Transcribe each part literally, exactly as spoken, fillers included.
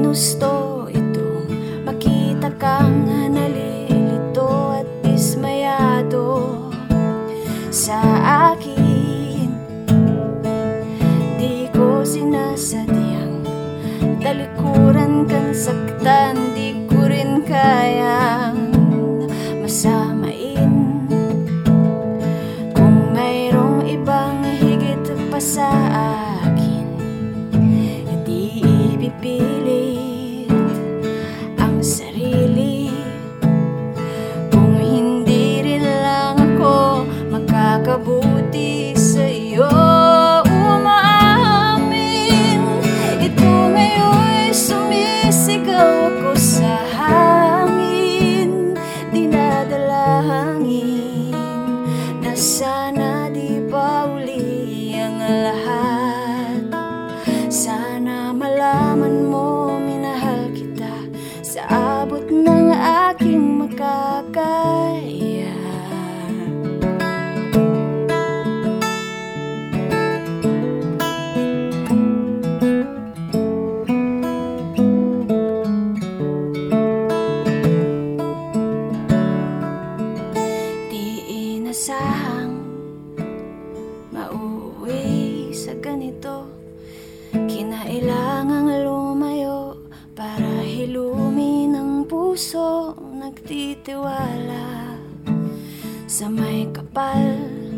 ginusto itong makita kang nalilito at dismayado sa akin. Di ko sinasadyang talikuran kang saktan, di ko rin kayang masamain. Kung mayroong ibang higit pa sa akin, hindi ipipilit ang sarili. Kung hindi rin lang ako makakabuti sa iyo, umaamin. Ito ngayon'y sumisigaw ako sa hangin, dinadalangin na sana di pa uli ang lahat. Sana malaman mo minahal kita sa abot ng aking makakaya. Inasahang mauwi sa ganito, kinailangang lumayo para hilumin ang puso nagtitiwala sa may kapal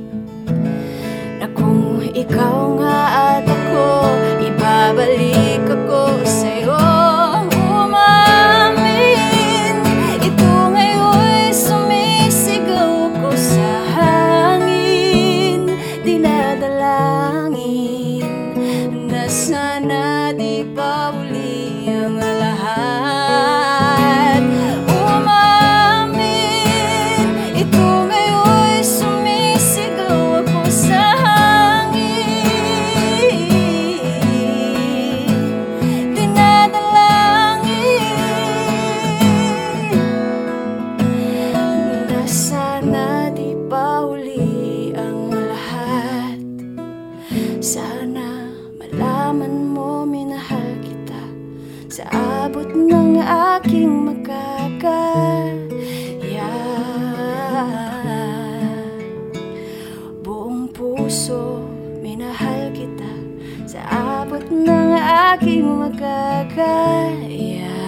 na kung ikaw nga at ako, ibabalik ako sa'yo. Sana di pa uli ang lahat. Umamin, ito ngayon'y sumisigaw ako sa hangin, dinadalangin na sana di pa uli ang lahat. Sana malaman mo minahal kita sa abot ng aking makakaya. Buong puso minahal kita sa abot ng aking makakaya.